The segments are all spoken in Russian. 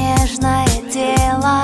нежное дело.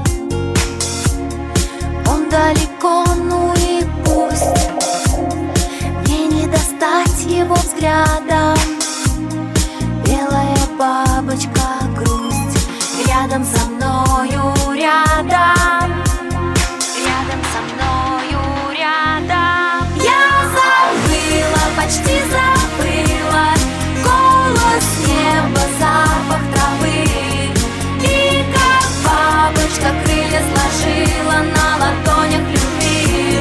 Он далеко, ну и пусть. Мне не достать его взглядом. Белая бабочка, грусть рядом со мною, рядом. Рядом со мною, рядом. Я забыла, почти забыла голос неба, запах травы. И как бабочка крылья сложила на ладонях любви.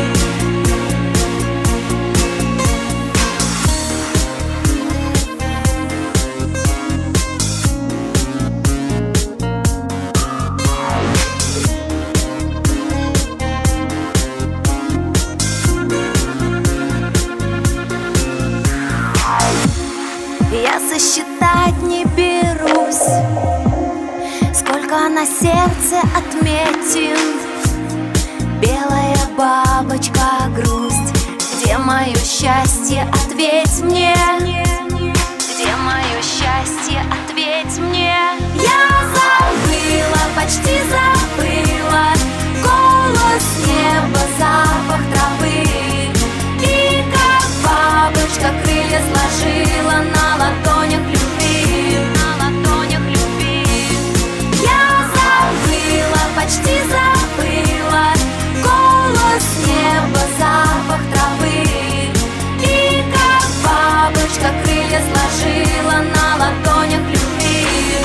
Я сосчитать не берусь, сколько на сердце отметин. Белая бабочка, грусть, где мое счастье, ответь мне. Где мое счастье, ответь мне. Я забыла, почти забыла голос неба, запах травы. И как бабочка крылья сложила на ладонях любви. На ладонях любви. Я забыла, почти забыла голос неба, запах травы. И как бабочка крылья сложила на ладонях любви.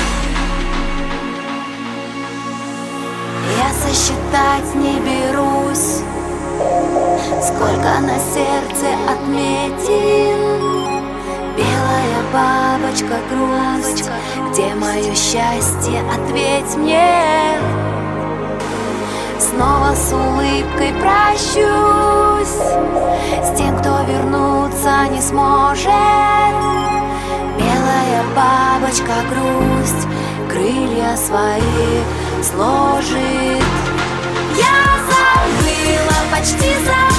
Я сосчитать не берусь, сколько на сердце отметин. Белая бабочка, грусть, где мое счастье, ответь мне. Снова с улыбкой прощусь с тем, кто вернуться не сможет. Белая бабочка, грусть, крылья свои сложит. Я забыла, почти забыла